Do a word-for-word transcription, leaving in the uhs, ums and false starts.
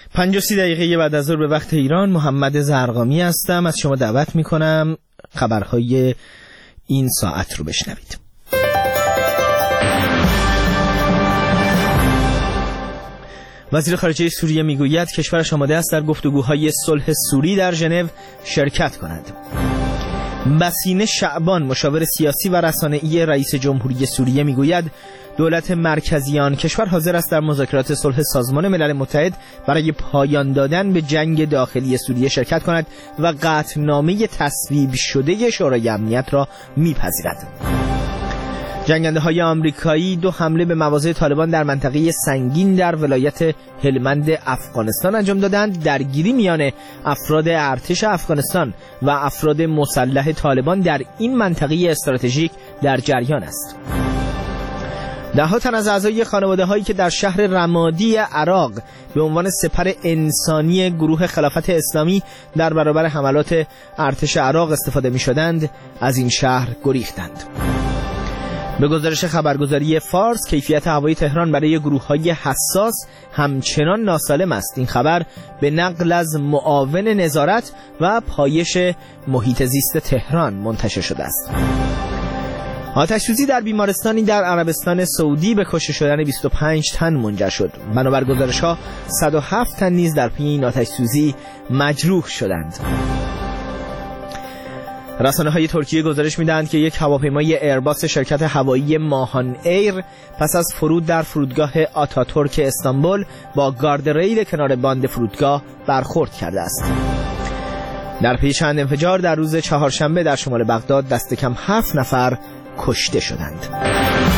پنج و سی دقیقه بعد از ظهر به وقت ایران، محمد زرقامی هستم. از شما دعوت میکنم خبرهای این ساعت رو بشنوید. وزیر خارجه سوریه میگوید کشورش آماده است در گفتگوهای صلح سوری در ژنو شرکت کند. بسینه شعبان، مشاور سیاسی و رسانه‌ای رئیس جمهوری سوریه میگوید دولت مرکزی آن کشور حاضر است در مذاکرات صلح سازمان ملل متحد برای پایان دادن به جنگ داخلی سوریه شرکت کند و قطعنامه تصویب شده شورای امنیت را میپذیرد. جنگنده های آمریکایی دو حمله به مواضع طالبان در منطقه سنگین در ولایت هلمند افغانستان انجام دادند. درگیری میان افراد ارتش افغانستان و افراد مسلح طالبان در این منطقه استراتژیک در جریان است. ده ها تن از اعضای خانواده هایی که در شهر رمادی عراق به عنوان سپر انسانی گروه خلافت اسلامی در برابر حملات ارتش عراق استفاده می شدند از این شهر گریختند. به گزارش خبرگزاری فارس، کیفیت هوای تهران برای گروه‌های حساس همچنان ناسالم است. این خبر به نقل از معاون نظارت و پایش محیط زیست تهران منتشر شده است. آتش‌سوزی در بیمارستانی در عربستان سعودی به کشته شدن بیست و پنج تن منجر شد. بنابر گزارش‌ها صد و هفت تن نیز در پی این آتش‌سوزی مجروح شدند. رسانه‌های ترکیه گزارش می‌دهند که یک هواپیمای ایرباس شرکت هوایی ماهان ایر پس از فرود در فرودگاه آتاتورک استانبول با گاردریل کنار باند فرودگاه برخورد کرده است. در پی چند انفجار در روز چهارشنبه در شمال بغداد دست کم هفت نفر کشته شدند.